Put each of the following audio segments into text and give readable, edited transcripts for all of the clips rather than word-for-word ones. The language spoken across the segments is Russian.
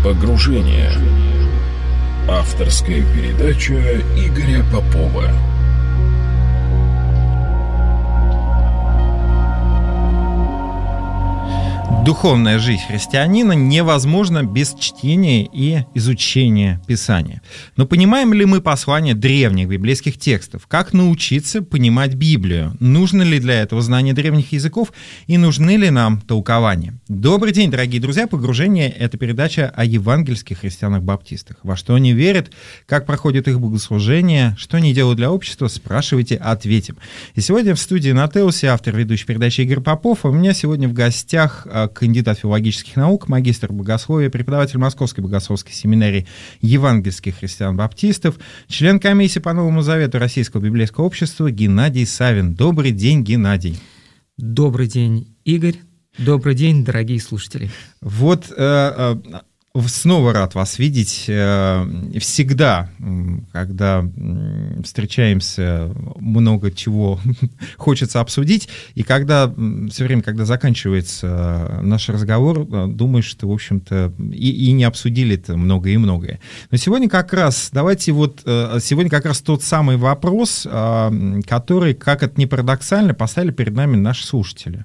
Погружение. Авторская передача Игоря Попова. Духовная жизнь христианина невозможна без чтения и изучения Писания. Но понимаем ли мы послание древних библейских текстов? Как научиться понимать Библию? Нужно ли для этого знание древних языков и нужны ли нам толкования? Добрый день, дорогие друзья! «Погружение» — это передача о евангельских христианах-баптистах. Во что они верят, как проходит их богослужение, что они делают для общества, спрашивайте, ответим. И сегодня в студии на Теусе автор ведущей передачи Игорь Попов, а у меня сегодня в гостях кандидат филологических наук, магистр богословия, преподаватель Московской богословской семинарии евангельских христиан-баптистов, член комиссии по Новому Завету Российского библейского общества Геннадий Савин. Добрый день, Геннадий. Добрый день, Игорь. Добрый день, дорогие слушатели. Вот снова рад вас видеть. Всегда, когда встречаемся, много чего хочется обсудить, и когда все время, когда заканчивается наш разговор, думаешь, что, в общем-то, и не обсудили-то многое и многое. Но сегодня как раз, сегодня как раз тот самый вопрос, который, как это ни парадоксально, поставили перед нами наши слушатели.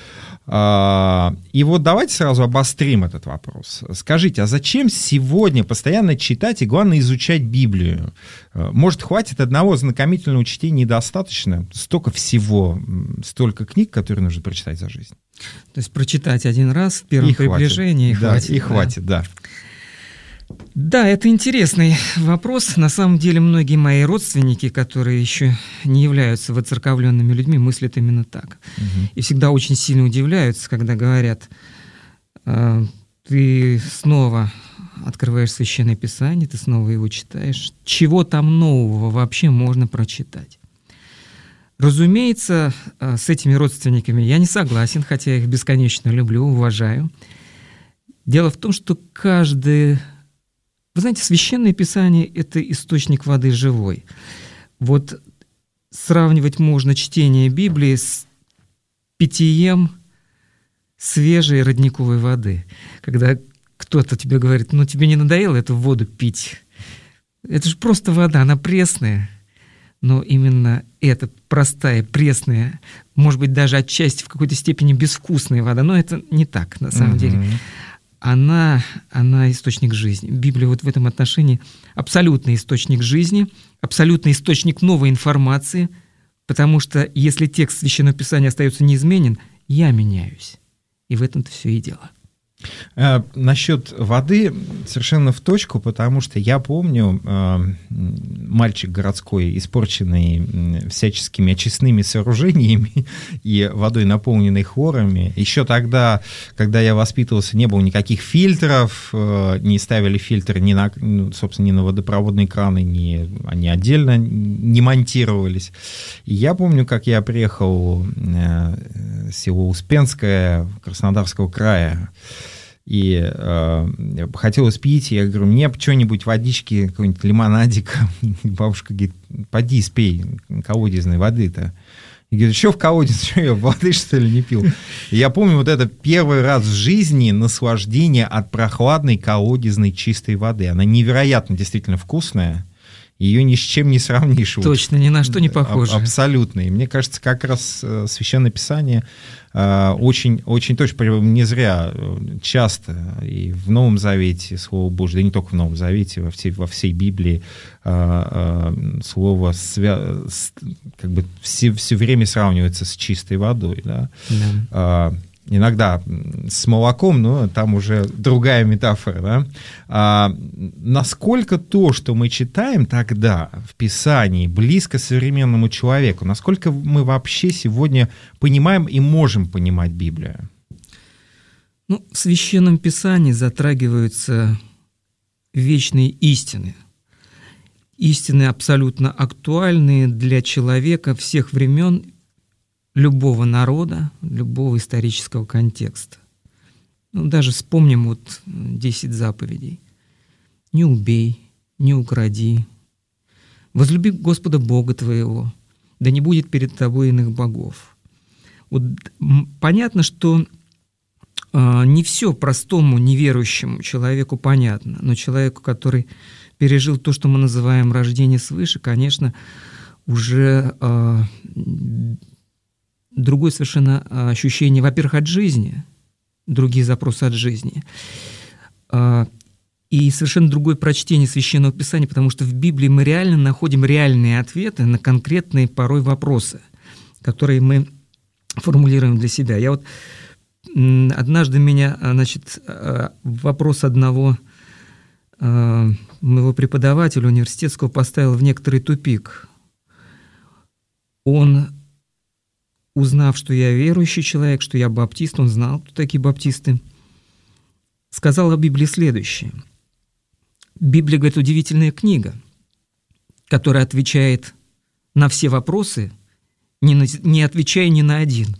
И вот давайте сразу обострим этот вопрос. Скажите, а зачем сегодня постоянно читать и, главное, изучать Библию? Может, хватит одного знакомительного чтения недостаточно? Столько всего, столько книг, которые нужно прочитать за жизнь. То есть прочитать один раз в первом приближении и хватит. И хватит, да. Да, это интересный вопрос. На самом деле многие мои родственники, которые еще не являются воцерковленными людьми, мыслят именно так. Угу. И всегда очень сильно удивляются, когда говорят, ты снова открываешь Священное Писание, ты снова его читаешь. Чего там нового вообще можно прочитать? Разумеется, с этими родственниками я не согласен, хотя я их бесконечно люблю, уважаю. Дело в том, что Вы знаете, Священное Писание — это источник воды живой. Вот сравнивать можно чтение Библии с питьем свежей родниковой воды. Когда кто-то тебе говорит, тебе не надоело эту воду пить? Это же просто вода, она пресная. Но именно эта простая, пресная, может быть, даже отчасти в какой-то степени безвкусная вода, но это не так на самом деле. Она источник жизни. Библия вот в этом отношении абсолютный источник жизни, абсолютный источник новой информации, потому что если текст Священного Писания остается неизменен, я меняюсь. И в этом-то все и дело. Насчет воды совершенно в точку, потому что я помню, мальчик городской, испорченный всяческими очистными сооружениями и водой, наполненной хлорами. Еще тогда, когда я воспитывался, не было никаких фильтров, не ставили фильтры ни на водопроводные краны, они отдельно не монтировались. И я помню, как я приехал в село Успенское Краснодарского края, и хотелось пить, я говорю, мне что-нибудь, водички, какой-нибудь лимонадик. Бабушка говорит, поди спей колодезной воды-то. И говорит, что в колодец, что я воды, что ли, не пил? И я помню вот это первый раз в жизни наслаждение от прохладной колодезной чистой воды. Она невероятно действительно вкусная. Ее ни с чем не сравнишь. Точно, ни на что не похоже. Абсолютно. И мне кажется, как раз Священное Писание очень, очень точно, не зря часто и в Новом Завете Слово Божье, да не только в Новом Завете, во всей Библии Слово как бы все время сравнивается с чистой водой. Да? Да. Иногда с молоком, но там уже другая метафора. Да? Насколько то, что мы читаем тогда в Писании, близко современному человеку, насколько мы вообще сегодня понимаем и можем понимать Библию? В Священном Писании затрагиваются вечные истины. Истины абсолютно актуальные для человека всех времен, любого народа, любого исторического контекста. Даже вспомним 10 заповедей. Не убей, не укради, возлюби Господа Бога твоего, да не будет перед тобой иных богов. Понятно, что Не все простому неверующему человеку понятно, но человеку, который пережил то, что мы называем рождение свыше, конечно, уже другое совершенно ощущение, во-первых, от жизни, другие запросы от жизни, и совершенно другое прочтение Священного Писания, потому что в Библии мы реально находим реальные ответы на конкретные порой вопросы, которые мы формулируем для себя. Я вот однажды меня, вопрос одного моего преподавателя университетского поставил в некоторый тупик. Он, узнав, что я верующий человек, что я баптист, он знал, кто такие баптисты, сказал о Библии следующее. Библия, говорит, удивительная книга, которая отвечает на все вопросы, не отвечая ни на один.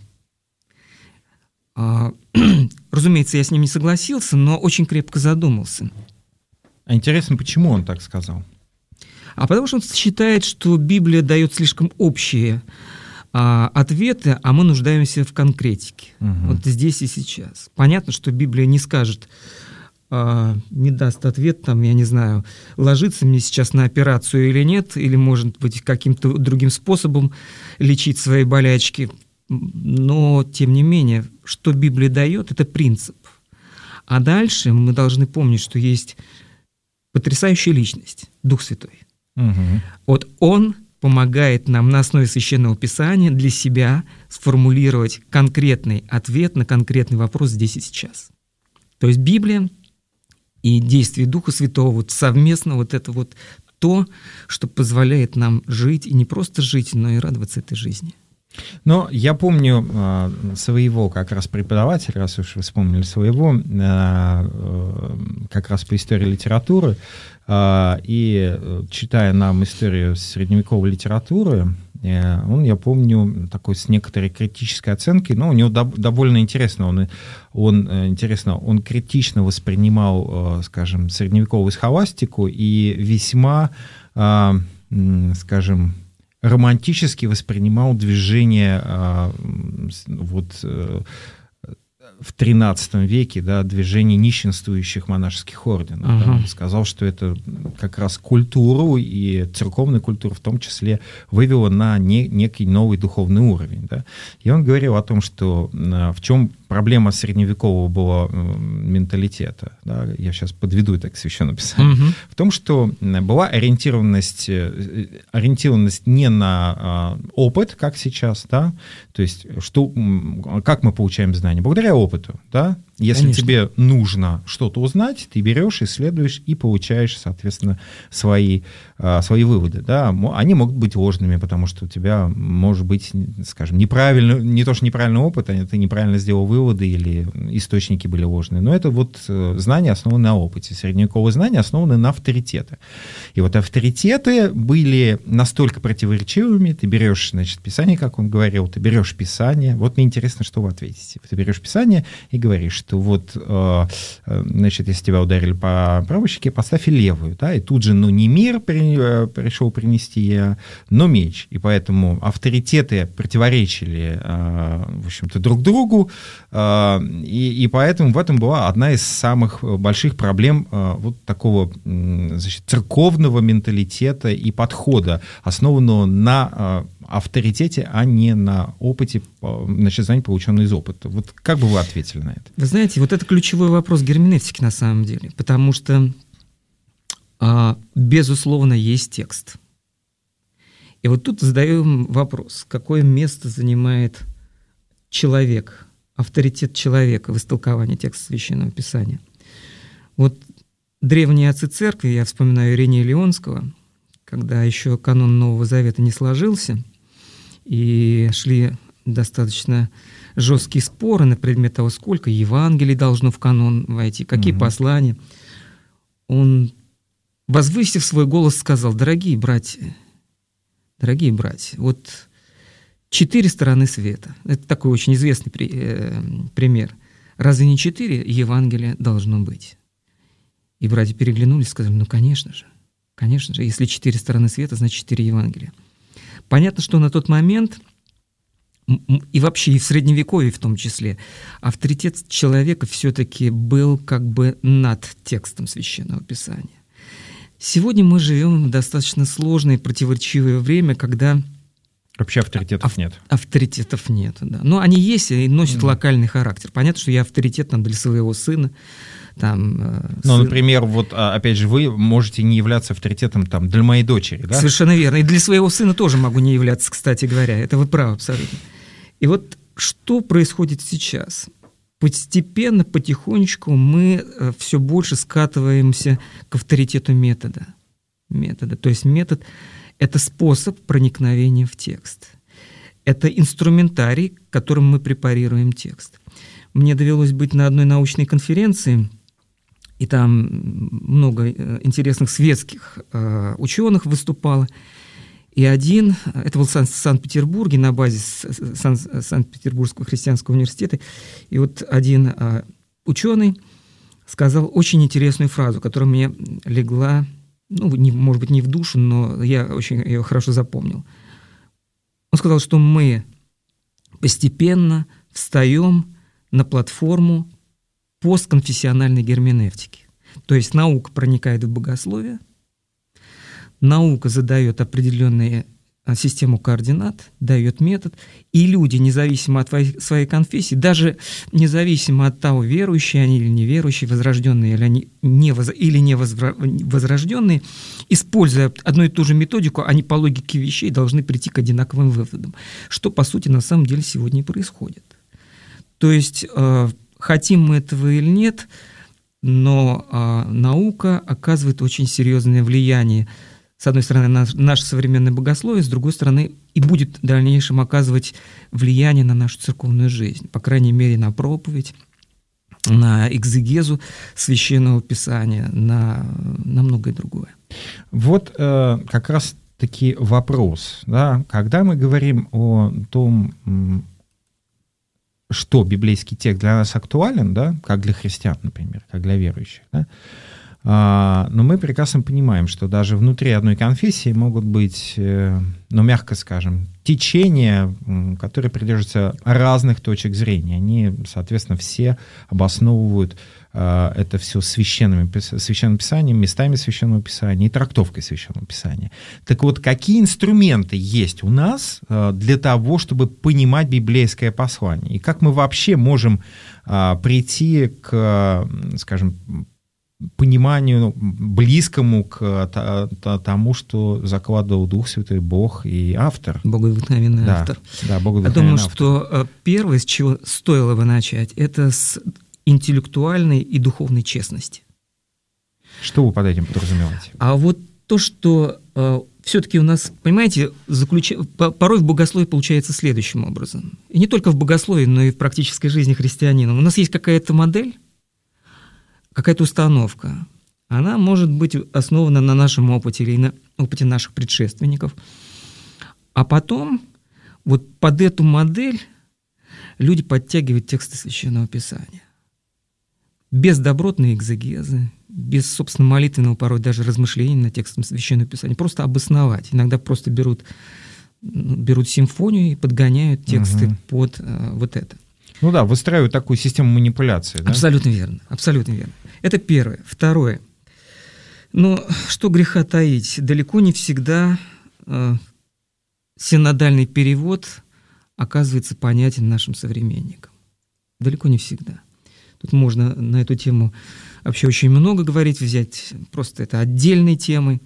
Разумеется, я с ним не согласился, но очень крепко задумался. А интересно, почему он так сказал? А потому что он считает, что Библия дает слишком общие ответы, а мы нуждаемся в конкретике. Вот здесь и сейчас. Понятно, что Библия не скажет, не даст ответ, там, я не знаю, ложиться мне сейчас на операцию или нет, или, может быть, каким-то другим способом лечить свои болячки. Но, тем не менее, что Библия дает, это принцип. А дальше мы должны помнить, что есть потрясающая личность, Дух Святой. Вот Он помогает нам на основе Священного Писания для себя сформулировать конкретный ответ на конкретный вопрос здесь и сейчас. То есть Библия и действие Духа Святого вот совместно вот это вот то, что позволяет нам жить, и не просто жить, но и радоваться этой жизни. Но я помню своего как раз преподавателя, раз уж вы вспомнили своего, как раз по истории литературы, и читая нам историю средневековой литературы, он, я помню, такой с некоторой критической оценкой, но у него довольно интересно, он критично воспринимал, скажем, средневековую схоластику и весьма, скажем, романтически воспринимал движение в XIII веке, да, движение нищенствующих монашеских орденов. Да. Он сказал, что это как раз культуру и церковную культуру в том числе вывело на некий новый духовный уровень. Да. И он говорил о том, что в чем проблема средневекового была менталитета. Да, я сейчас подведу это к Священному Писанию. В том, что была ориентированность не на опыт, как сейчас, да, то есть как мы получаем знания? Благодаря опыту, да. Если Конечно. тебе нужно что-то узнать, ты берешь, исследуешь и получаешь, соответственно, свои выводы. Да? Они могут быть ложными, потому что у тебя может быть, скажем, не то что неправильный опыт, а ты неправильно сделал выводы или источники были ложные. Но это вот знания основаны на опыте. Средневековые знания основаны на авторитеты. И вот авторитеты были настолько противоречивыми. Ты берешь, значит, Писание, как он говорил, ты берешь Писание. Вот мне интересно, что вы ответите. Ты берешь Писание и говоришь, что вот, значит, если тебя ударили по правой щеке, поставь и левую, да, и тут же, не мир пришел принести, но меч, и поэтому авторитеты противоречили, в общем-то, друг другу, и поэтому в этом была одна из самых больших проблем вот такого, значит, церковного менталитета и подхода, основанного на авторитете, а не на опыте, значит, знания, полученные из опыта. Вот как бы вы ответили на это? Вы знаете, вот это ключевой вопрос герменевтики на самом деле, потому что, безусловно, есть текст. И вот тут задаем вопрос, какое место занимает человек, авторитет человека в истолковании текста Священного Писания. Вот древние отцы церкви, я вспоминаю Иринея Леонского, когда еще канон Нового Завета не сложился, и шли достаточно жесткие споры на предмет того, сколько Евангелий должно в канон войти, какие послания. Он, возвысив свой голос, сказал: дорогие братья, вот 4 стороны света. Это такой очень известный пример. Разве не 4 Евангелия должно быть? И братья переглянулись и сказали: конечно же, если 4 стороны света, значит 4 Евангелия. Понятно, что на тот момент и вообще и в Средневековье в том числе, авторитет человека все-таки был как бы над текстом Священного Писания. Сегодня мы живем в достаточно сложное и противоречивое время, когда вообще авторитетов нет. Авторитетов нет, да. Но они есть и носят локальный характер. Понятно, что я авторитет там, для своего сына. Например, вот опять же, вы можете не являться авторитетом там, для моей дочери, да? Совершенно верно. И для своего сына тоже могу не являться, кстати говоря. Это вы правы абсолютно. И вот что происходит сейчас? Постепенно, потихонечку мы все больше скатываемся к авторитету метода. То есть метод — это способ проникновения в текст. Это инструментарий, которым мы препарируем текст. Мне довелось быть на одной научной конференции, и там много интересных светских ученых выступало. И один, это был в Санкт-Петербурге, на базе Санкт-Петербургского христианского университета, и вот один ученый сказал очень интересную фразу, которая мне легла, может быть, не в душу, но я очень ее хорошо запомнил. Он сказал, что мы постепенно встаем на платформу постконфессиональной герменевтики. То есть наука проникает в богословие, наука задает определенную систему координат, дает метод, и люди, независимо от своей конфессии, даже независимо от того, верующие они или неверующие, возрожденные или они не возрожденные, используя одну и ту же методику, они по логике вещей должны прийти к одинаковым выводам, что, по сути, на самом деле сегодня и происходит. То есть, хотим мы этого или нет, но наука оказывает очень серьезное влияние, с одной стороны, на наше современное богословие, с другой стороны, и будет в дальнейшем оказывать влияние на нашу церковную жизнь, по крайней мере, на проповедь, на экзегезу Священного Писания, на многое другое. Вот как раз-таки вопрос, да, когда мы говорим о том, что библейский текст для нас актуален, да, как для христиан, например, как для верующих, да, но мы прекрасно понимаем, что даже внутри одной конфессии могут быть, мягко скажем, течения, которые придерживаются разных точек зрения. Они, соответственно, все обосновывают это все священным писанием, местами Священного Писания и трактовкой Священного Писания. Так вот, какие инструменты есть у нас для того, чтобы понимать библейское послание? И как мы вообще можем прийти к, скажем, пониманию близкому к тому, что закладывал Дух Святой, Бог и автор. Богодухновенный автор. Да, богодухновенный Я думаю, автор. что первое, с чего стоило бы начать, это с интеллектуальной и духовной честности. Что вы под этим подразумеваете? А вот то, что все-таки у нас, понимаете, порой в богословии получается следующим образом. И не только в богословии, но и в практической жизни христианина. У нас есть какая-то модель, какая-то установка. Она может быть основана на нашем опыте или на опыте наших предшественников. А потом вот под эту модель люди подтягивают тексты Священного Писания. Без добротной экзегезы, без, собственно, молитвенного порой даже размышления над текстом Священного Писания. Просто обосновать. Иногда просто берут симфонию и подгоняют тексты под вот это. Ну да, выстраивают такую систему манипуляции. Да? Абсолютно верно, абсолютно верно. Это первое. Второе. Но что греха таить? Далеко не всегда синодальный перевод оказывается понятен нашим современникам. Далеко не всегда. Тут можно на эту тему вообще очень много говорить, взять просто это отдельной темой.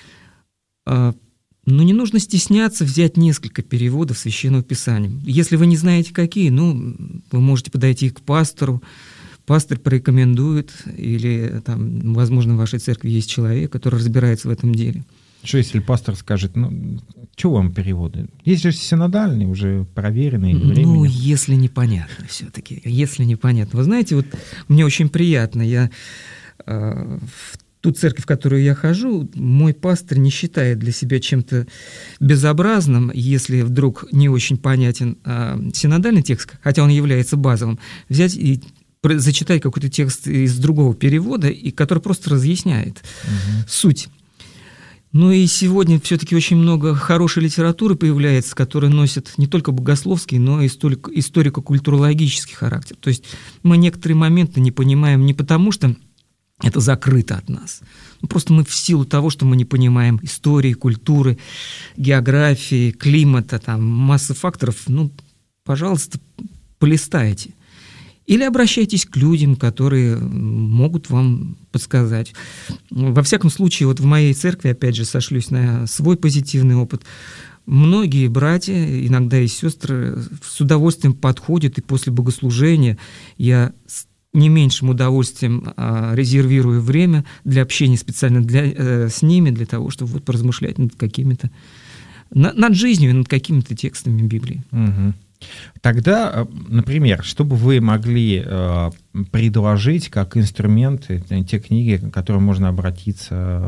Но не нужно стесняться взять несколько переводов Священного Писания. Если вы не знаете, какие, вы можете подойти к пастору, пастор порекомендует, или там, возможно, в вашей церкви есть человек, который разбирается в этом деле. Что если пастор скажет, что вам переводы? Есть же синодальные, уже проверенные временем. Если непонятно все-таки, если непонятно. Вы знаете, вот мне очень приятно, я в ту церковь, в которую я хожу, мой пастор не считает для себя чем-то безобразным, если вдруг не очень понятен синодальный текст, хотя он является базовым, взять и зачитать какой-то текст из другого перевода, и который просто разъясняет суть. Ну и сегодня все-таки очень много хорошей литературы появляется, которая носит не только богословский, но и историко-культурологический характер. То есть мы некоторые моменты не понимаем не потому, что это закрыто от нас. Просто мы в силу того, что мы не понимаем истории, культуры, географии, климата, там масса факторов, пожалуйста, полистайте. Или обращайтесь к людям, которые могут вам подсказать. Во всяком случае, вот в моей церкви, опять же, сошлюсь на свой позитивный опыт, многие братья, иногда и сестры, с удовольствием подходят, и после богослужения я с не меньшим удовольствием резервирую время для общения специально с ними, для того, чтобы поразмышлять над какими-то, над жизнью и над какими-то текстами Библии. Угу. Тогда, например, что бы вы могли предложить как инструменты, те книги, к которым можно обратиться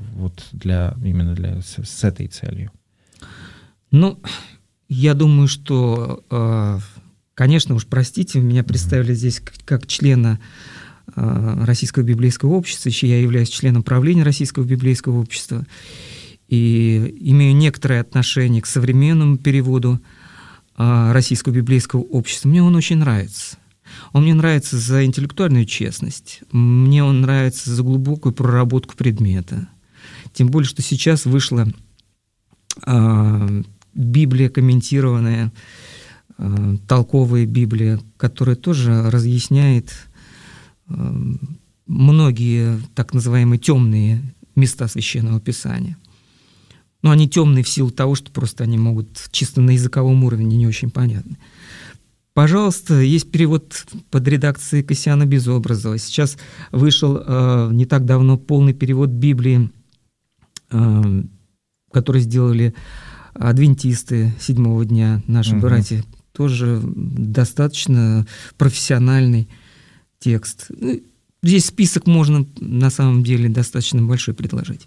с этой целью? Я думаю, что, конечно, уж простите, меня представили здесь как члена Российского библейского общества, еще я являюсь членом правления Российского библейского общества и имею некоторое отношение к современному переводу Российского библейского общества. Мне он очень нравится. Он мне нравится за интеллектуальную честность, мне он нравится за глубокую проработку предмета. Тем более, что сейчас вышла Библия комментированная, толковая Библия, которая тоже разъясняет многие так называемые темные места Священного Писания. Но они темные в силу того, что просто они могут чисто на языковом уровне не очень понятны. Пожалуйста, есть перевод под редакцией Кассиана Безобразова. Сейчас вышел не так давно полный перевод Библии, который сделали адвентисты седьмого дня, наши братья. Тоже достаточно профессиональный текст. Здесь список можно на самом деле достаточно большой предложить.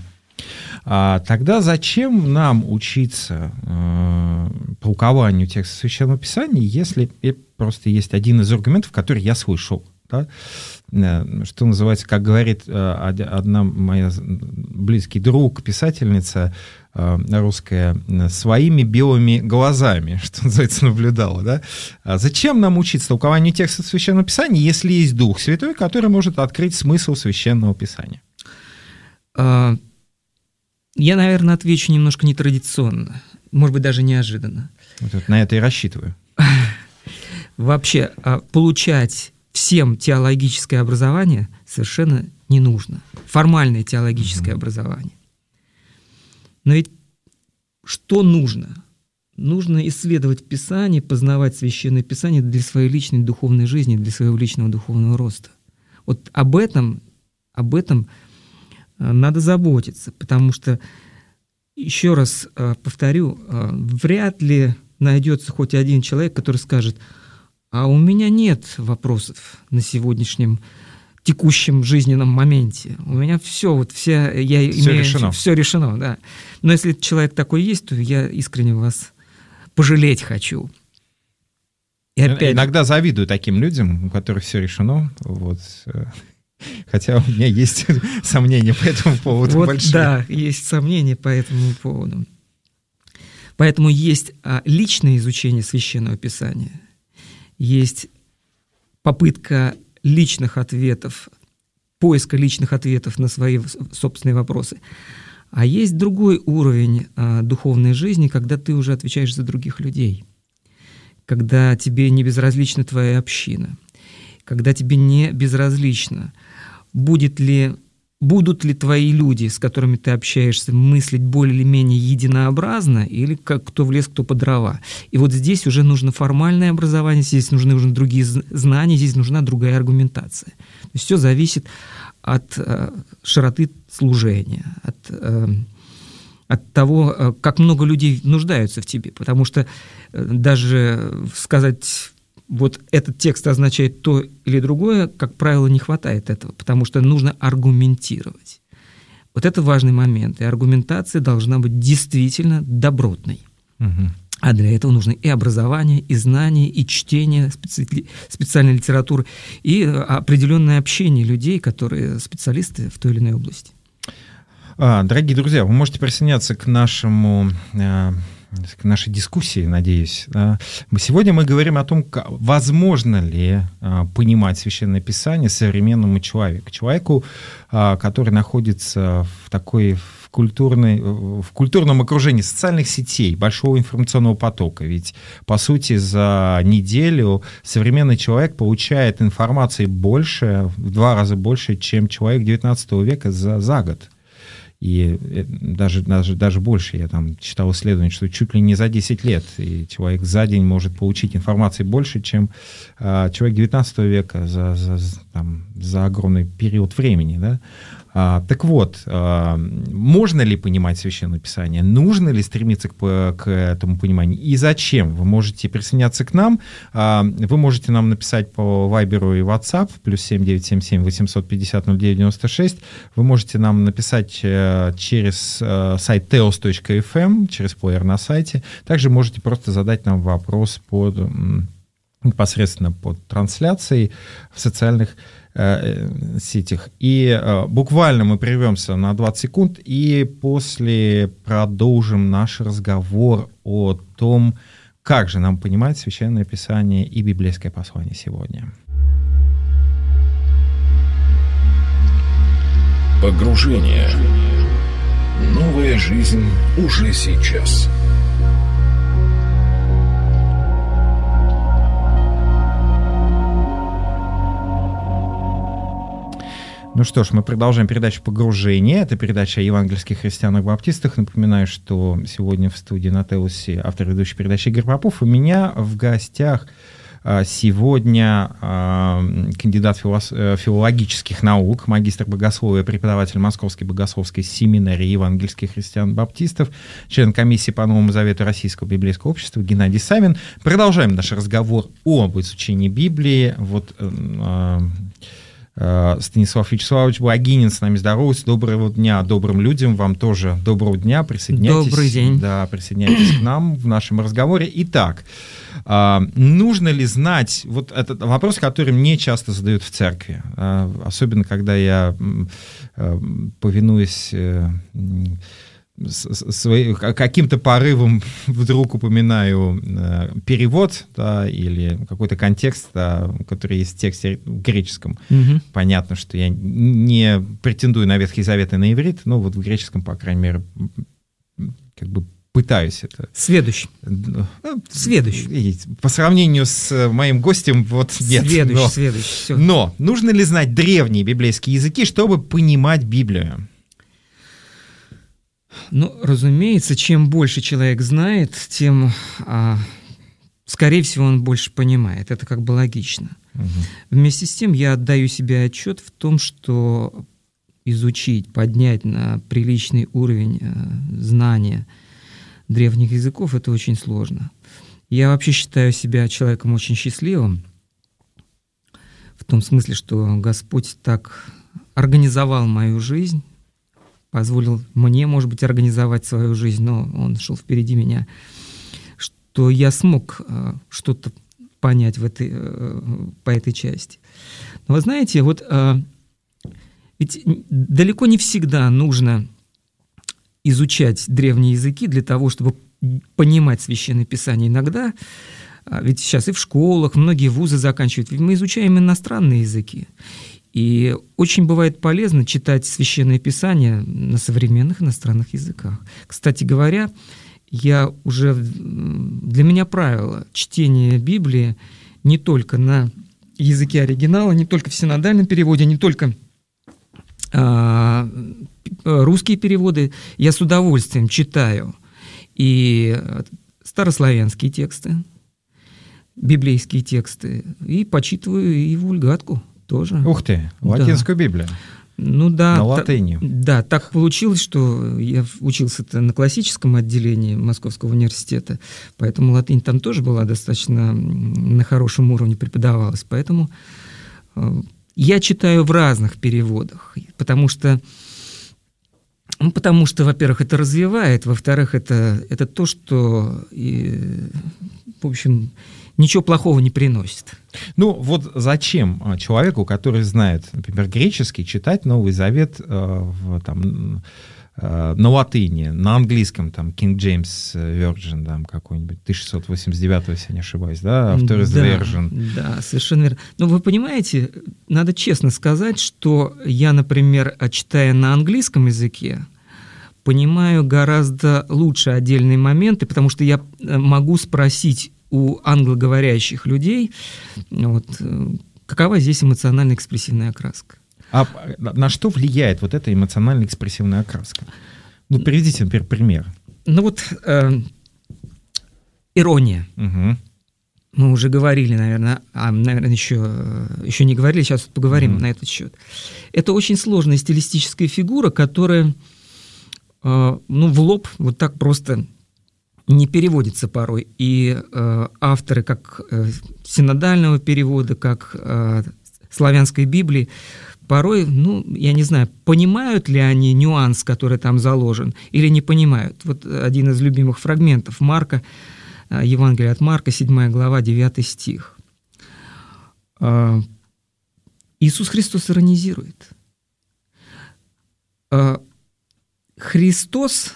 Тогда зачем нам учиться толкованию текста Священного Писания, если просто есть один из аргументов, который я слышал? Да? Что называется, как говорит одна моя близкий друг, писательница русская, своими белыми глазами, что называется, наблюдала. Да? Зачем нам учиться толкованию текста Священного Писания, если есть Дух Святой, который может открыть смысл Священного Писания? Я, наверное, отвечу немножко нетрадиционно, может быть, даже неожиданно. На это и рассчитываю. Вообще, получать всем теологическое образование совершенно не нужно. Формальное теологическое образование. Но ведь что нужно? Нужно исследовать Писание, познавать Священное Писание для своей личной духовной жизни, для своего личного духовного роста. Вот об этом надо заботиться, потому что, еще раз повторю, вряд ли найдется хоть один человек, который скажет: а у меня нет вопросов на сегодняшнем текущем жизненном моменте. У меня все решено, да. Но если человек такой есть, то я искренне вас пожалеть хочу. И опять... Иногда завидую таким людям, у которых все решено. Хотя у меня есть сомнения по этому поводу большие. Да, есть сомнения по этому поводу. Поэтому есть личное изучение Священного Писания, есть попытка личных ответов, поиска личных ответов на свои собственные вопросы. А есть другой уровень духовной жизни, когда ты уже отвечаешь за других людей, когда тебе не безразлична твоя община, когда тебе не безразлично, будут ли твои люди, с которыми ты общаешься, мыслить более или менее единообразно, или как кто в лес, кто по дрова. И вот здесь уже нужно формальное образование, здесь нужны другие знания, здесь нужна другая аргументация. То есть все зависит от широты служения, от того, как много людей нуждаются в тебе. Потому что даже сказать... вот этот текст означает то или другое, как правило, не хватает этого, потому что нужно аргументировать. Вот это важный момент, и аргументация должна быть действительно добротной. А для этого нужно и образование, и знание, и чтение специальной литературы, и определенное общение людей, которые специалисты в той или иной области. Дорогие друзья, вы можете присоединяться к нашей дискуссии, надеюсь. Сегодня мы говорим о том, возможно ли понимать Священное Писание современному человеку, который находится в культурном окружении социальных сетей, большого информационного потока. Ведь, по сути, за неделю современный человек получает информации больше, в 2 раза больше, чем человек XIX века за год. И даже больше. Я там читал исследование, что чуть ли не за 10 лет. И человек за день может получить информации больше, чем человек XIX века за огромный период времени. Да? Так вот, можно ли понимать Священное Писание? Нужно ли стремиться к этому пониманию? И зачем? Вы можете присоединяться к нам. Вы можете нам написать по Вайберу и WhatsApp, +7 977 850 0996. Вы можете нам написать через сайт teos.fm, через плеер на сайте. Также можете просто задать нам вопрос непосредственно под трансляцией в социальных сетях. И буквально мы прервемся на 20 секунд, и после продолжим наш разговор о том, как же нам понимать Священное Писание и библейское послание сегодня. Погружение. Новая жизнь уже сейчас. Ну что ж, мы продолжаем передачу «Погружение». Это передача о евангельских христианах-баптистах. Напоминаю, что сегодня в студии на Теосе автор ведущей передачи Игорь Попов. У меня в гостях сегодня кандидат филологических наук, магистр богословия, преподаватель Московской богословской семинарии евангельских христиан-баптистов, член комиссии по Новому Завету Российского библейского общества Геннадий Савин. Продолжаем наш разговор об изучении Библии. Станислав Вячеславович Благинин с нами здоровается. Доброго дня добрым людям. Вам тоже доброго дня. Присоединяйтесь. Добрый день. Да, присоединяйтесь к нам в нашем разговоре. Итак, нужно ли знать... Вот этот вопрос, который мне часто задают в церкви. Особенно, когда я, повинуясь каким-то порывом, вдруг упоминаю перевод, да, или какой-то контекст, да, который есть в тексте греческом. Угу. Понятно, что я не претендую на Ветхий Завет и на иврит, но вот в греческом, по крайней мере, как бы пытаюсь это. Сведущий. По сравнению с моим гостем, вот нет. Сведущий. Но нужно ли знать древние библейские языки, чтобы понимать Библию? Ну, разумеется, чем больше человек знает, тем, скорее всего, он больше понимает. Это как бы логично. Угу. Вместе с тем я отдаю себе отчет в том, что изучить, поднять на приличный уровень знания древних языков — это очень сложно. Я вообще считаю себя человеком очень счастливым, в том смысле, что Господь так организовал мою жизнь, позволил мне, может быть, организовать свою жизнь, но Он шел впереди меня, что я смог что-то понять по этой части. Но вы знаете, вот ведь далеко не всегда нужно изучать древние языки для того, чтобы понимать Священное Писание. Иногда, ведь сейчас и в школах, многие вузы заканчивают, ведь мы изучаем иностранные языки. И очень бывает полезно читать Священное Писание на современных иностранных языках. Кстати говоря, для меня правило чтения Библии не только на языке оригинала, не только в синодальном переводе, не только русские переводы. Я с удовольствием читаю и старославянские тексты, библейские тексты, и почитываю и вульгатку тоже. Ух ты, латинскую Библию. Ну да. На латыни. Да, так получилось, что я учился-то на классическом отделении Московского университета, поэтому латынь там тоже была достаточно на хорошем уровне преподавалась. Поэтому я читаю в разных переводах, потому что, во-первых, это развивает, во-вторых, это то, что, в общем, ничего плохого не приносит. Ну вот зачем человеку, который знает, например, греческий, читать Новый Завет на латыни, на английском, там, King James Version, там, какой-нибудь, 1689, если я не ошибаюсь, да, Author is the Version. Да, совершенно верно. Но вы понимаете, надо честно сказать, что я, например, читая на английском языке, понимаю гораздо лучше отдельные моменты, потому что я могу спросить у англоговорящих людей, вот, какова здесь эмоционально-экспрессивная окраска. А на что влияет вот эта эмоционально-экспрессивная окраска? Ну, приведите, например, пример. Ну вот ирония. Угу. Мы уже говорили, наверное, еще не говорили, сейчас поговорим на этот счет. Это очень сложная стилистическая фигура, которая в лоб вот так просто не переводится порой. И авторы как синодального перевода, как славянской Библии, порой, я не знаю, понимают ли они нюанс, который там заложен, или не понимают. Вот один из любимых фрагментов Марка, Евангелие от Марка, 7 глава, 9 стих. Иисус Христос иронизирует. Христос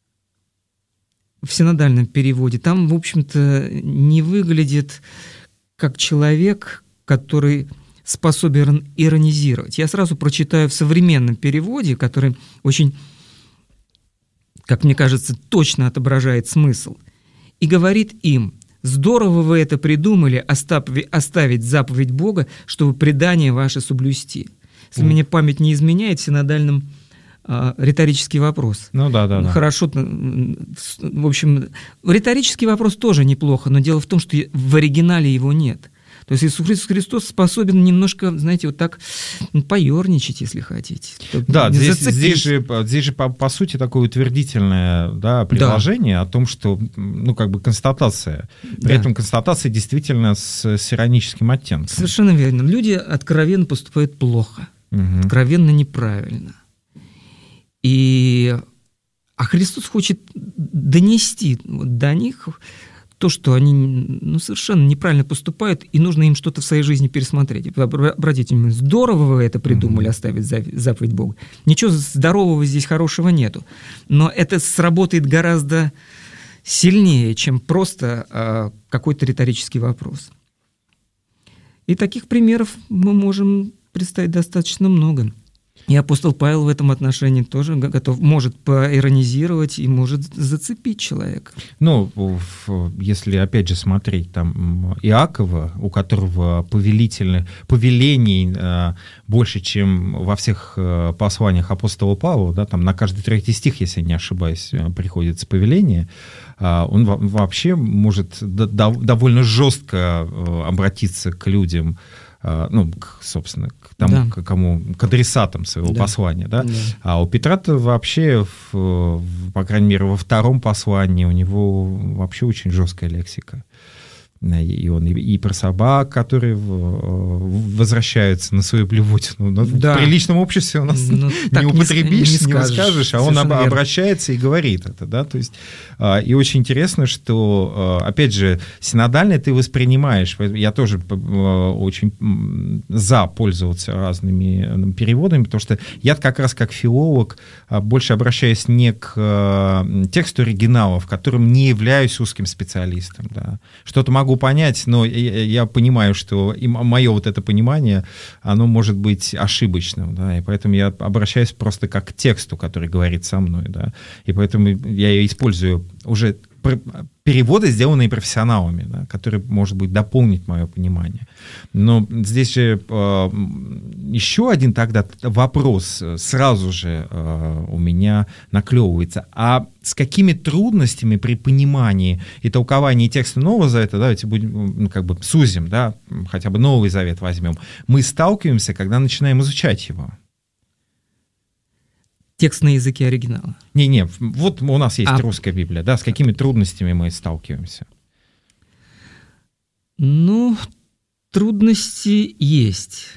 в синодальном переводе там, в общем-то, не выглядит как человек, который способен иронизировать. Я сразу прочитаю в современном переводе, который очень, как мне кажется, точно отображает смысл. «И говорит им: здорово вы это придумали, оставить заповедь Бога, чтобы предание ваше соблюсти». Если мне память не изменяет, в синодальном риторический вопрос. Да. Хорошо, в общем, риторический вопрос тоже неплохо, но дело в том, что в оригинале его нет. То есть Иисус Христос способен немножко, знаете, вот так поерничать, если хотите. Да, здесь же по сути такое утвердительное предложение о том, что, констатация. При этом констатация действительно с ироническим оттенком. Совершенно верно. Люди откровенно поступают плохо, откровенно неправильно. А Христос хочет донести до них то, что они совершенно неправильно поступают, и нужно им что-то в своей жизни пересмотреть. Обратите внимание, здорово вы это придумали, оставить заповедь Бога. Ничего здорового здесь хорошего нету. Но это сработает гораздо сильнее, чем просто какой-то риторический вопрос. И таких примеров мы можем представить достаточно много. И апостол Павел в этом отношении тоже может поиронизировать и может зацепить человека. Если опять же смотреть там Иакова, у которого повелений больше, чем во всех посланиях апостола Павла, да, там на каждый 3 стих, если я не ошибаюсь, приходится повеление, он вообще может довольно жестко обратиться к людям, собственно, к тому, к адресатам своего послания. Да? А у Петра-то вообще, по крайней мере, во 2 послании у него вообще очень жесткая лексика. И он и про собак, которые возвращаются на свою блевотину. В приличном обществе у нас не употребишь, не расскажешь, а он обращается и говорит это. Да? То есть, и очень интересно, что, опять же, синодально ты воспринимаешь. Я тоже очень за пользоваться разными переводами, потому что я как раз как филолог больше обращаюсь не к тексту оригинала, в котором не являюсь узким специалистом. Да? Что-то могу понять, но я понимаю, что и мое вот это понимание, оно может быть ошибочным, да, и поэтому я обращаюсь просто как к тексту, который говорит со мной, да, и поэтому я использую уже переводы, сделанные профессионалами, да, которые, может быть, дополнить мое понимание. Но здесь же еще один тогда вопрос сразу же у меня наклевывается. А с какими трудностями при понимании и толковании текста Нового Завета, давайте будем, сузим, да, хотя бы Новый Завет возьмем, мы сталкиваемся, когда начинаем изучать его? Текст на языке оригинала. Не, вот у нас есть русская Библия, да, с какими трудностями мы сталкиваемся? Трудности есть.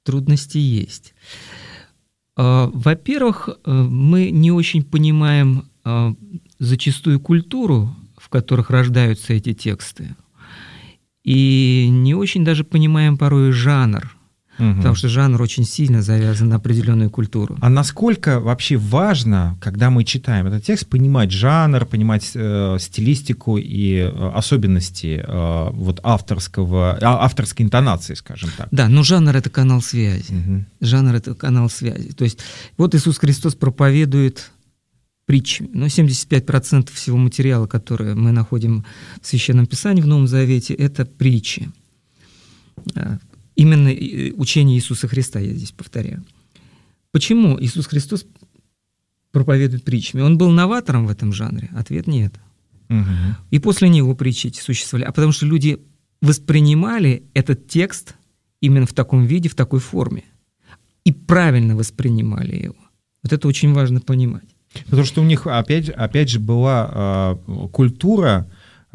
Во-первых, мы не очень понимаем зачастую культуру, в которых рождаются эти тексты, и не очень даже понимаем порой жанр. потому что жанр очень сильно завязан на определенную культуру. А насколько вообще важно, когда мы читаем этот текст, понимать жанр, понимать стилистику и особенности вот авторской интонации, скажем так? Да, но жанр — это канал связи. Жанр — это канал связи. То есть вот Иисус Христос проповедует притчами. Но 75% всего материала, который мы находим в Священном Писании, в Новом Завете, это притчи. Именно учение Иисуса Христа, я здесь повторяю. Почему Иисус Христос проповедует притчами? Он был новатором в этом жанре? Ответ — нет. И после него притчи эти существовали. А потому что люди воспринимали этот текст именно в таком виде, в такой форме. И правильно воспринимали его. Вот это очень важно понимать. Потому что у них, опять же, была культура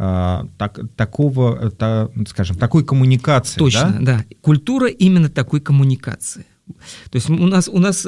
такой коммуникации. Точно, да? Культура именно такой коммуникации. То есть у нас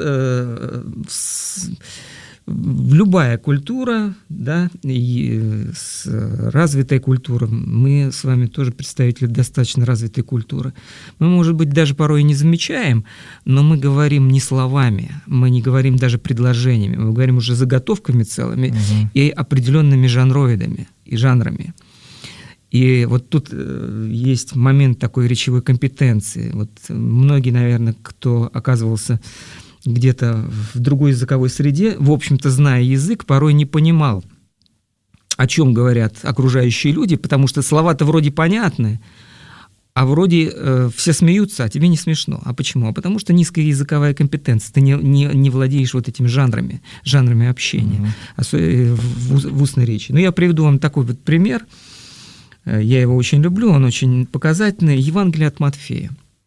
любая культура, да, и развитая культура, мы с вами тоже представители достаточно развитой культуры, мы, может быть, даже порой и не замечаем, но мы говорим не словами, мы не говорим даже предложениями, мы говорим уже заготовками целыми и определенными жанроидами и жанрами. И вот тут есть момент такой речевой компетенции. Вот многие, наверное, кто оказывался где-то в другой языковой среде, в общем-то, зная язык, порой не понимал, о чем говорят окружающие люди, потому что слова-то вроде понятны, а вроде все смеются, а тебе не смешно. А почему? А потому что низкая языковая компетенция, ты не владеешь вот этими жанрами общения, в устной речи. Но я приведу вам такой вот пример, я его очень люблю, он очень показательный. Евангелие от Матфея.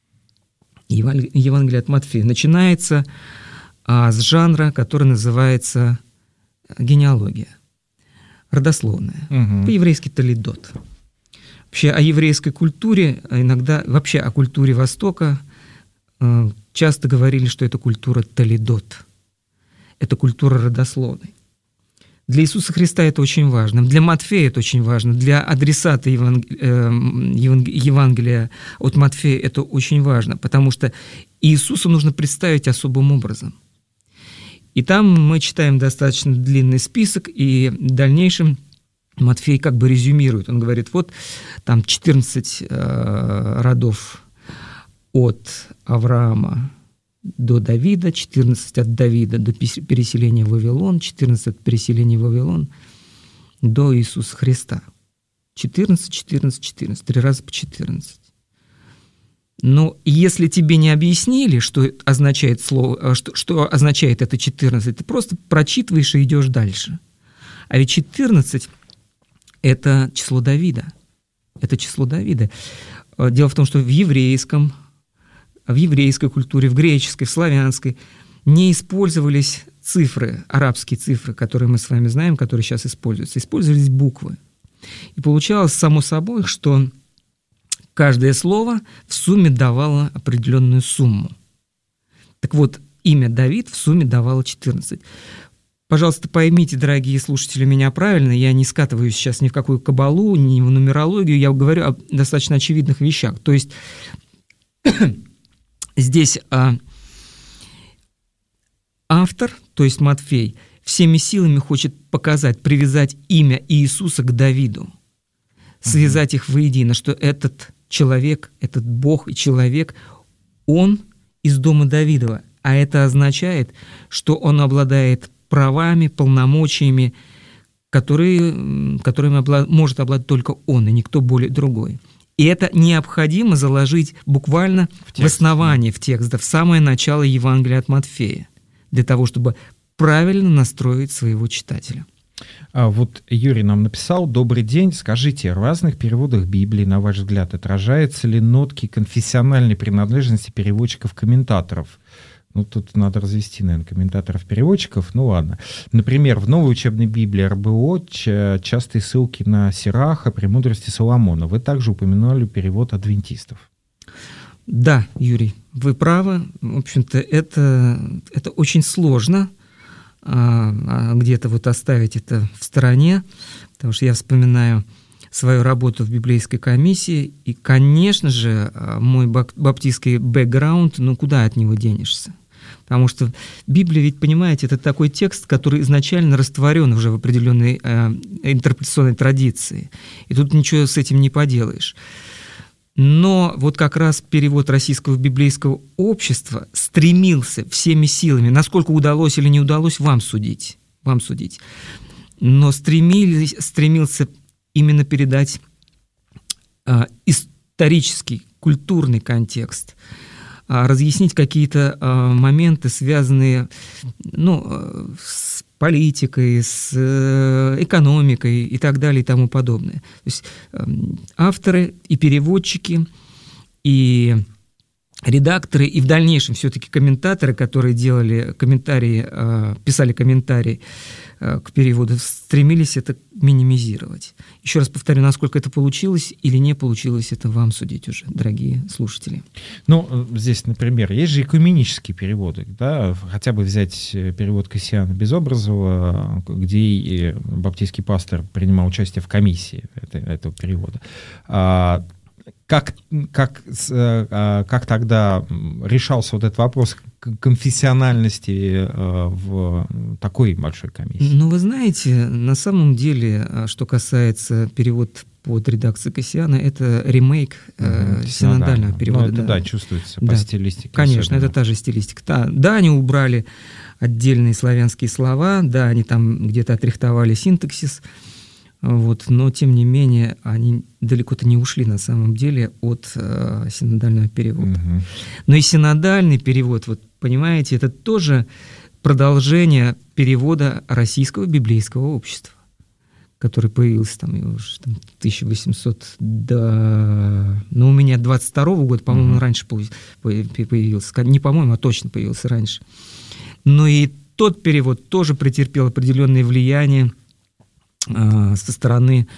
Евангелие от Матфея начинается с жанра, который называется генеалогия, родословная, по-еврейски талидот. Вообще о еврейской культуре, иногда вообще о культуре Востока часто говорили, что это культура талидот, это культура родословной. Для Иисуса Христа это очень важно, для Матфея это очень важно, для адресата Евангелия от Матфея это очень важно, потому что Иисусу нужно представить особым образом. И там мы читаем достаточно длинный список, и в дальнейшем Матфей как бы резюмирует. Он говорит, вот там 14 родов от Авраама до Давида, 14 от Давида до переселения в Вавилон, 14 от переселения в Вавилон до Иисуса Христа. 14, 14, 14, 3 раза по 14. Но если тебе не объяснили, что означает слово, что означает это 14, ты просто прочитываешь и идешь дальше. А ведь 14 – это число Давида. Это число Давида. Дело в том, что в еврейской культуре, в греческой, в славянской не использовались цифры, арабские цифры, которые мы с вами знаем, которые сейчас используются. Использовались буквы. И получалось само собой, что каждое слово в сумме давало определенную сумму. Так вот, имя Давид в сумме давало 14. Пожалуйста, поймите, дорогие слушатели, меня правильно, я не скатываюсь сейчас ни в какую кабалу, ни в нумерологию, я говорю о достаточно очевидных вещах. То есть здесь автор, то есть Матфей, всеми силами хочет показать, привязать имя Иисуса к Давиду, связать их воедино, что этот человек, этот Бог и человек, он из дома Давидова, а это означает, что он обладает правами, полномочиями, которыми может обладать только он, и никто более другой. И это необходимо заложить буквально в основании, в текст, в самое начало Евангелия от Матфея, для того, чтобы правильно настроить своего читателя. Вот Юрий нам написал: «Добрый день, скажите, в разных переводах Библии, на ваш взгляд, отражаются ли нотки конфессиональной принадлежности переводчиков-комментаторов?» Ну, тут надо развести, наверное, комментаторов-переводчиков. Ну, ладно. Например, в Новой учебной Библии РБО частые ссылки на Сираха, «Премудрости Соломона». Вы также упоминали перевод адвентистов. Да, Юрий, вы правы. В общем-то, это очень сложно где-то вот оставить это в стороне, потому что я вспоминаю свою работу в библейской комиссии, и, конечно же, мой баптистский бэкграунд, ну куда от него денешься? Потому что Библия, ведь, понимаете, это такой текст, который изначально растворен уже в определенной интерпретационной традиции, и тут ничего с этим не поделаешь. Но вот как раз перевод Российского библейского общества стремился всеми силами, насколько удалось или не удалось, вам судить, но стремился именно передать исторический, культурный контекст, разъяснить какие-то моменты, связанные с политикой, с экономикой и так далее и тому подобное. То есть авторы и переводчики, и редакторы, и в дальнейшем все-таки комментаторы, которые делали комментарии, писали комментарии к переводу, стремились это минимизировать. Еще раз повторю, насколько это получилось или не получилось, это вам судить уже, дорогие слушатели. Ну, здесь, например, есть же экуменические переводы, да, хотя бы взять перевод Кассиана Безобразова, где и баптистский пастор принимал участие в комиссии этого перевода. Как тогда решался вот этот вопрос конфессиональности в такой большой комиссии? Ну, вы знаете, на самом деле, что касается перевода под редакцией Кассиана, это ремейк синодального перевода. Ну, это да, чувствуется по стилистике. Конечно, особенно. это та же стилистика. Да, они убрали отдельные славянские слова, да, они там где-то отрихтовали синтаксис, но, тем не менее, они далеко-то не ушли, на самом деле, от синодального перевода. Угу. Но и синодальный перевод, вот понимаете, это тоже продолжение перевода Российского библейского общества, который появился там 1800, у меня 22-го года, по-моему, раньше появился, не по-моему, а точно появился раньше. Но и тот перевод тоже претерпел определенные влияния со стороны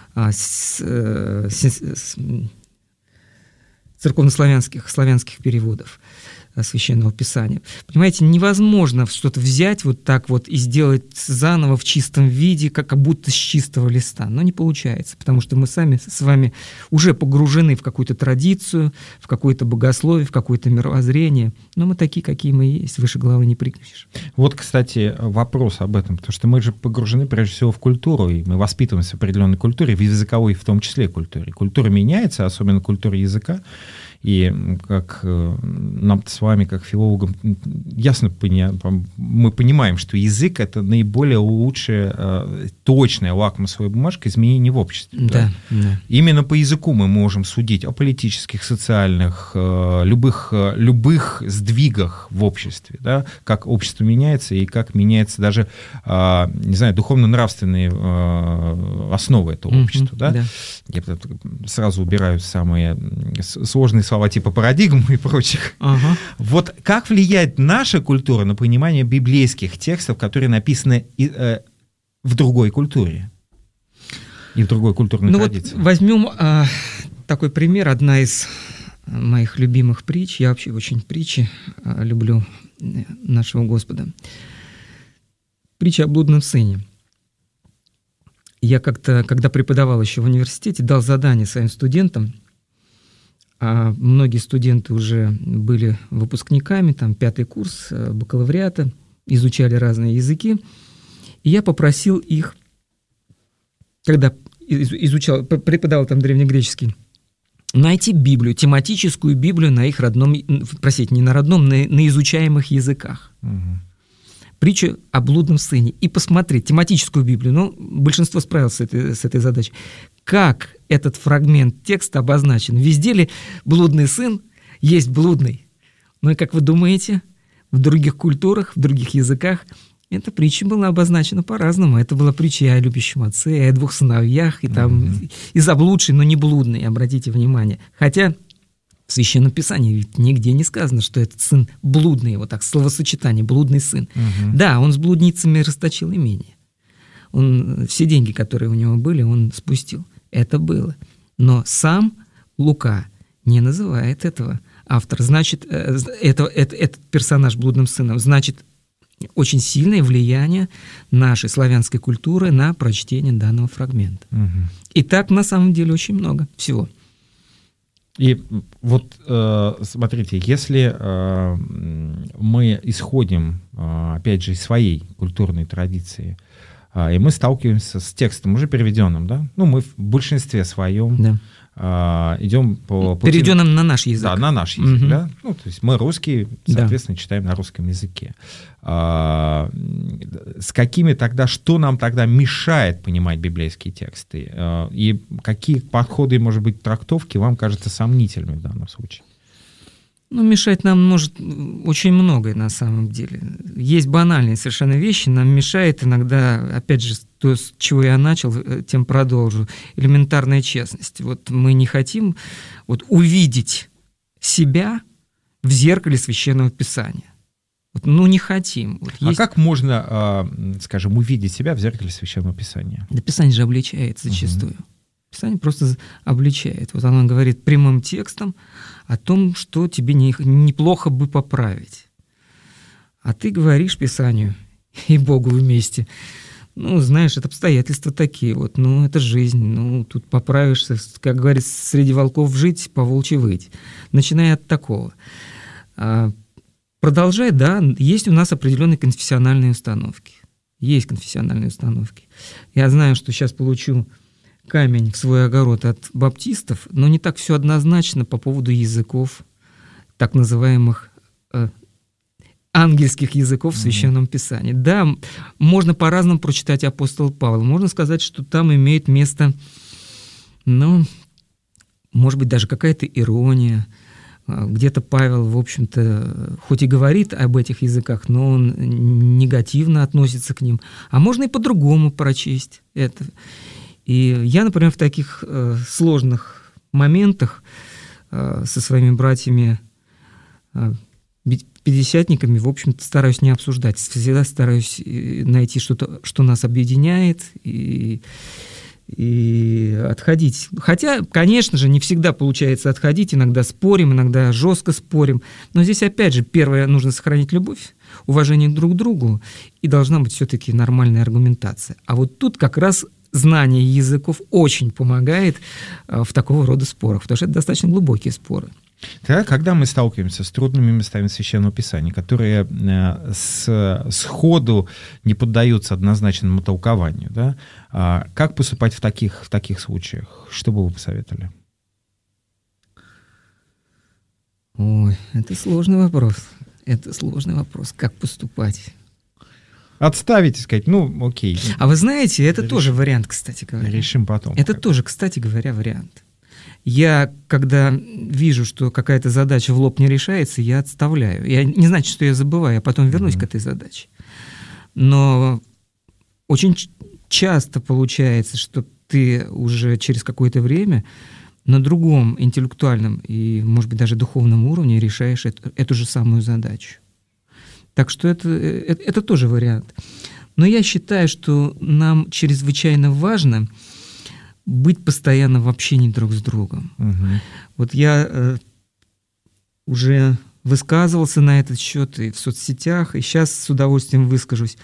церковнославянских переводов Священного Писания. Понимаете, невозможно что-то взять вот так вот и сделать заново в чистом виде, как будто с чистого листа. Но не получается, потому что мы сами с вами уже погружены в какую-то традицию, в какое-то богословие, в какое-то мировоззрение. Но мы такие, какие мы есть, выше головы не прыгнешь. Вот, кстати, вопрос об этом, потому что мы же погружены прежде всего в культуру, и мы воспитываемся в определенной культуре, в языковой в том числе культуре. Культура меняется, особенно культура языка. И как нам с вами, как филологам, ясно мы понимаем, что язык — это наиболее лучшая, точная лакмусовая бумажка изменений в обществе. Да. Именно по языку мы можем судить о политических, социальных, любых сдвигах в обществе, да, как общество меняется и как меняется даже, не знаю, духовно-нравственные основы этого общества. Да? Я сразу убираю самые сложные слова типа парадигмы и прочих. Вот как влияет наша культура на понимание библейских текстов, которые написаны в другой культуре и в другой культурной традиции? Вот возьмем такой пример, одна из моих любимых притч. Я вообще очень притчи люблю нашего Господа. Притча о блудном сыне. Я как-то, когда преподавал еще в университете, дал задание своим студентам. А многие студенты уже были выпускниками, там 5-й курс бакалавриата, изучали разные языки. И я попросил их, когда изучал, преподавал там древнегреческий, найти Библию, тематическую Библию на их родном, простите, не на родном, на изучаемых языках. Притчу о блудном сыне. И посмотреть тематическую Библию. Большинство справилось с этой задачей. Как этот фрагмент текста обозначен? Везде ли блудный сын есть блудный? Ну и как вы думаете, в других культурах, в других языках эта притча была обозначена по-разному. Это была притча и о любящем отце, и о 2 сыновьях, и там и заблудший, но не блудный, обратите внимание. Хотя в Священном Писании ведь нигде не сказано, что этот сын блудный, вот так, словосочетание, блудный сын. Да, он с блудницами расточил имение. Он все деньги, которые у него были, он спустил. Это было. Но сам Лука не называет этого автор. Значит, этот персонаж блудным сыном. Значит, очень сильное влияние нашей славянской культуры на прочтение данного фрагмента. И так на самом деле очень много всего. И вот смотрите, если мы исходим, опять же, из своей культурной традиции, и мы сталкиваемся с текстом уже переведенным, да? Ну, мы в большинстве своем идем по пути... Переведенным на наш язык. Да, на наш язык, да? Ну, то есть мы русские, соответственно, читаем на русском языке. С какими тогда, что нам тогда мешает понимать библейские тексты? И какие подходы, может быть, трактовки вам кажутся сомнительными в данном случае? Ну, мешать нам может очень многое на самом деле. Есть банальные совершенно вещи, нам мешает иногда, опять же, то, с чего я начал, тем продолжу, элементарная честность. Вот мы не хотим вот увидеть себя в зеркале Священного Писания. Вот, ну, не хотим. Вот есть... А как можно, скажем, увидеть себя в зеркале Священного Писания? Да Писание же обличает зачастую. Писание просто обличает. Вот оно говорит прямым текстом о том, что тебе неплохо бы поправить. А ты говоришь Писанию и Богу вместе: ну, знаешь, это обстоятельства такие вот, ну, это жизнь, ну, тут поправишься, как говорится, среди волков жить, по волчьи выть. Начиная от такого. Продолжай, да, есть у нас определенные конфессиональные установки. Есть конфессиональные установки. Я знаю, что сейчас получу камень в свой огород от баптистов, но не так все однозначно по поводу языков, так называемых ангельских языков в Священном Писании. Да, можно по-разному прочитать апостола Павла. Можно сказать, что там имеет место, ну, может быть, даже какая-то ирония. Где-то Павел, в общем-то, хоть и говорит об этих языках, но он негативно относится к ним. А можно и по-другому прочесть это. И я, например, в таких сложных моментах со своими братьями пятидесятниками, в общем-то, стараюсь не обсуждать. Всегда стараюсь найти что-то, что нас объединяет, и отходить. Хотя, конечно же, не всегда получается отходить, иногда спорим, иногда жестко спорим. Но здесь, опять же, первое, нужно сохранить любовь, уважение друг к другу, и должна быть все-таки нормальная аргументация. А вот тут как раз знание языков очень помогает в такого рода спорах, потому что это достаточно глубокие споры. Тогда, когда мы сталкиваемся с трудными местами Священного Писания, которые сходу не поддаются однозначному толкованию, да, как поступать в таких случаях? Что бы вы посоветовали? Ой, это сложный вопрос. Это сложный вопрос. Как поступать? Отставить и сказать, ну, окей. А вы знаете, это тоже вариант, кстати говоря. Решим потом. Это тоже, кстати говоря, вариант. Я, когда вижу, что какая-то задача в лоб не решается, я отставляю. Я не значит, что я забываю, я потом вернусь к этой задаче. Но очень часто получается, что ты уже через какое-то время на другом интеллектуальном и, может быть, даже духовном уровне решаешь эту же самую задачу. Так что это тоже вариант. Но я считаю, что нам чрезвычайно важно быть постоянно в общении друг с другом. Вот я уже высказывался на этот счет и в соцсетях, и сейчас с удовольствием выскажусь.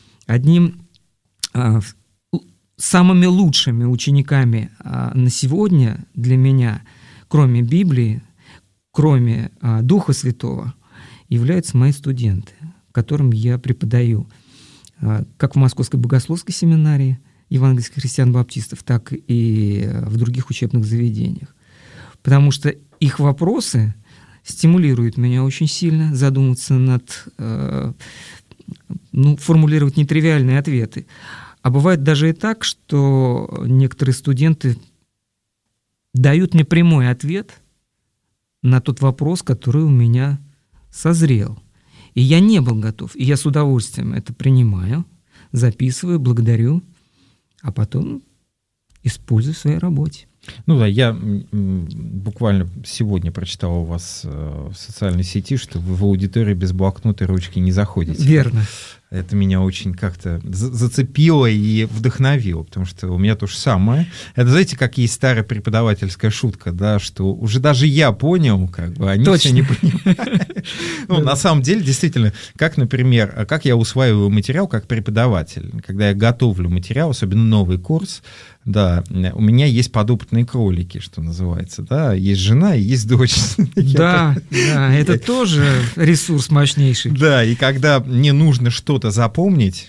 Самыми лучшими учениками на сегодня для меня, кроме Библии, кроме Духа Святого, являются мои студенты, которым я преподаю как в Московской богословской семинарии евангельских христиан-баптистов, так и в других учебных заведениях. Потому что их вопросы стимулируют меня очень сильно задуматься над, формулировать нетривиальные ответы. А бывает даже и так, что некоторые студенты дают мне прямой ответ на тот вопрос, который у меня созрел. И я не был готов. И я с удовольствием это принимаю, записываю, благодарю, а потом используй в своей работе. Ну да, я буквально сегодня прочитал у вас в социальной сети, что вы в аудитории без блокнота и ручки не заходите. Верно. Это меня очень как-то зацепило и вдохновило, потому что у меня то же самое. Это, знаете, как есть старая преподавательская шутка, да, что уже даже я понял, как бы, они все не понимают. Ну, на самом деле, действительно, как, например, как я усваиваю материал как преподаватель, когда я готовлю материал, особенно новый курс, да, у меня есть подопытные кролики, что называется, да, есть жена и есть дочь. Да, это тоже ресурс мощнейший. Да, и когда мне нужно что-то запомнить,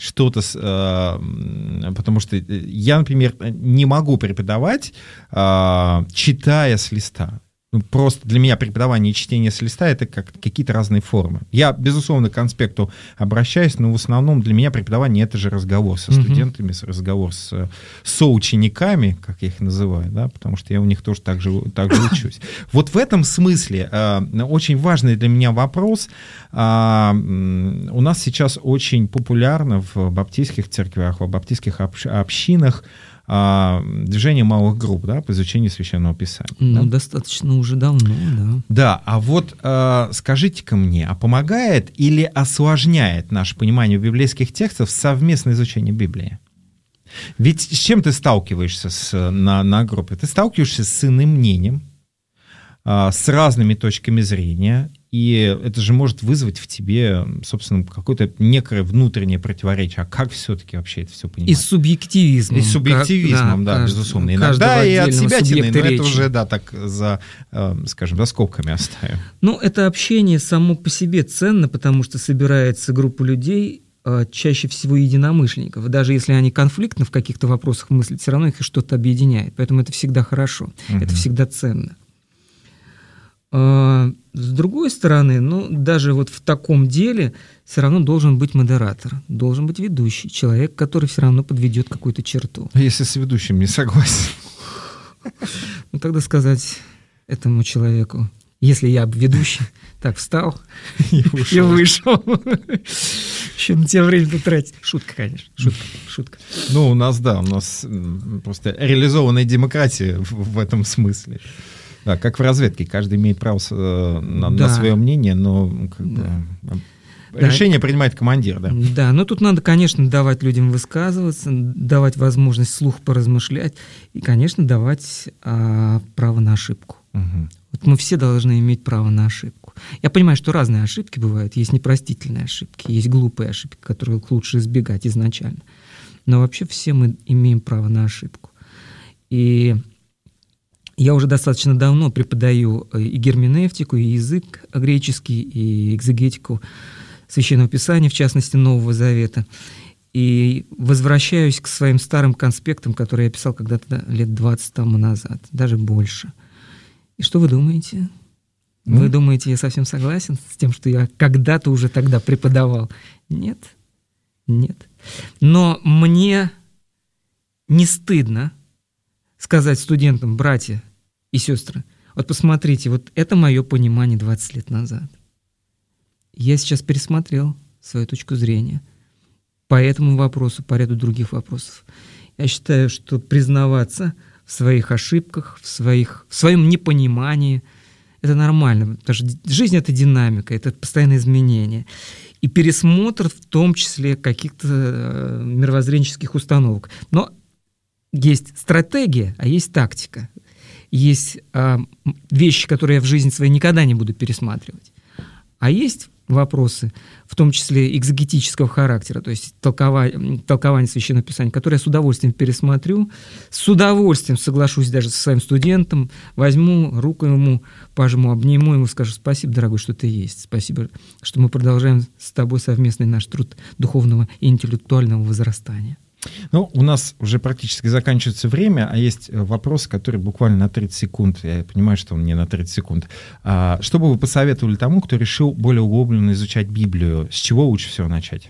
потому что я, например, не могу преподавать, читая с листа. Просто для меня преподавание и чтение с листа — это как какие-то разные формы. Я, безусловно, к конспекту обращаюсь, но в основном для меня преподавание — это же разговор со студентами, разговор с соучениками, как я их называю, да, потому что я у них тоже так же учусь. Вот в этом смысле очень важный для меня вопрос. У нас сейчас очень популярно в баптистских церквях, в баптистских общинах движение малых групп, да, по изучению Священного Писания. Ну, да? Достаточно уже давно, да. Да, а вот скажите-ка мне, а помогает или осложняет наше понимание библейских текстов совместное изучение Библии? Ведь с чем ты сталкиваешься на группе? Ты сталкиваешься с иным мнением, с разными точками зрения, и это же может вызвать в тебе, собственно, какое-то некое внутреннее противоречие. А как все-таки вообще это все понимать? И с субъективизмом. И с субъективизмом, да, безусловно. Иногда и от себятины, но это уже, да, так скажем, за скобками оставим. Ну, это общение само по себе ценно, потому что собирается группа людей, чаще всего единомышленников. Даже если они конфликтно в каких-то вопросах мыслят, все равно их что-то объединяет. Поэтому это всегда хорошо, это всегда ценно. С другой стороны, ну, даже вот в таком деле все равно должен быть модератор, должен быть ведущий, человек, который все равно подведет какую-то черту. А если с ведущим не согласен? Ну, тогда сказать этому человеку, если я ведущий, так, встал и вышел. Еще на тебя время тратить. Шутка, конечно, шутка. Ну, у нас просто реализованная демократия в этом смысле. Да, как в разведке, каждый имеет право на свое мнение, но решение принимает командир. Да? Да, но тут надо, конечно, давать людям высказываться, давать возможность вслух поразмышлять и, конечно, давать право на ошибку. Вот мы все должны иметь право на ошибку. Я понимаю, что разные ошибки бывают. Есть непростительные ошибки, есть глупые ошибки, которые лучше избегать изначально. Но вообще все мы имеем право на ошибку. И я уже достаточно давно преподаю и герменевтику, и язык греческий, и экзегетику Священного Писания, в частности, Нового Завета. И возвращаюсь к своим старым конспектам, которые я писал когда-то лет 20 тому назад, даже больше. И что вы думаете? Вы думаете, я совсем согласен с тем, что я когда-то уже тогда преподавал? Нет. Но мне не стыдно сказать студентам: братья и сестры, вот посмотрите, вот это мое понимание 20 лет назад. Я сейчас пересмотрел свою точку зрения по этому вопросу, по ряду других вопросов. Я считаю, что признаваться в своих ошибках, в своем непонимании — это нормально, потому что жизнь — это динамика, это постоянное изменение. И пересмотр в том числе каких-то мировоззренческих установок. Но есть стратегия, а есть тактика. Есть вещи, которые я в жизни своей никогда не буду пересматривать. А есть вопросы, в том числе экзегетического характера, то есть толкование Священного Писания, которые я с удовольствием пересмотрю, с удовольствием соглашусь даже со своим студентом, возьму руку ему, пожму, обниму ему, скажу: спасибо, дорогой, что ты есть, спасибо, что мы продолжаем с тобой совместный наш труд духовного и интеллектуального возрастания. Ну, у нас уже практически заканчивается время, а есть вопрос, который буквально на 30 секунд. Я понимаю, что он не на 30 секунд. Что бы вы посоветовали тому, кто решил более углубленно изучать Библию? С чего лучше всего начать?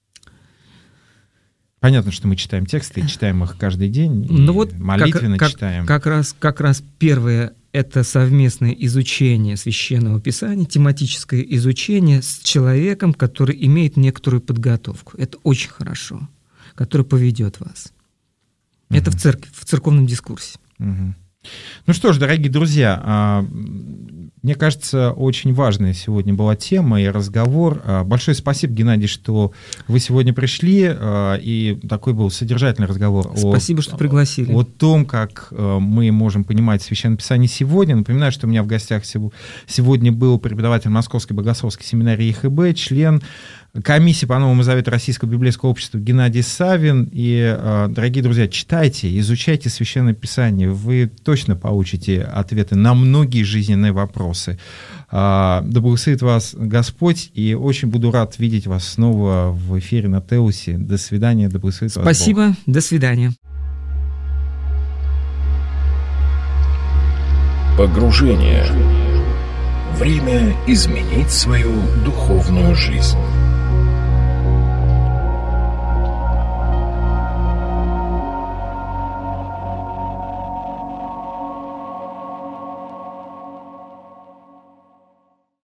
Понятно, что мы читаем тексты, и читаем их каждый день, ну вот молитвенно читаем. Как раз первое — это совместное изучение Священного Писания, тематическое изучение с человеком, который имеет некоторую подготовку. Это очень хорошо, который поведет вас. Это в церкви, в церковном дискурсе. Ну что ж, дорогие друзья, мне кажется, очень важная сегодня была тема и разговор. Большое спасибо, Геннадий, что вы сегодня пришли, и такой был содержательный разговор. Спасибо, что пригласили. О том, как мы можем понимать Священное Писание сегодня. Напоминаю, что у меня в гостях сегодня был преподаватель Московской богословской семинарии ЕХБ, член комиссии по Новому Завету Российского библейского общества Геннадий Савин. И, дорогие друзья, читайте, изучайте Священное Писание. Вы точно получите ответы на многие жизненные вопросы. Да благословит вас Господь, и очень буду рад видеть вас снова в эфире на Теусе. До свидания, да благословит вас Бог. Спасибо, до свидания. Погружение. Время изменить свою духовную жизнь.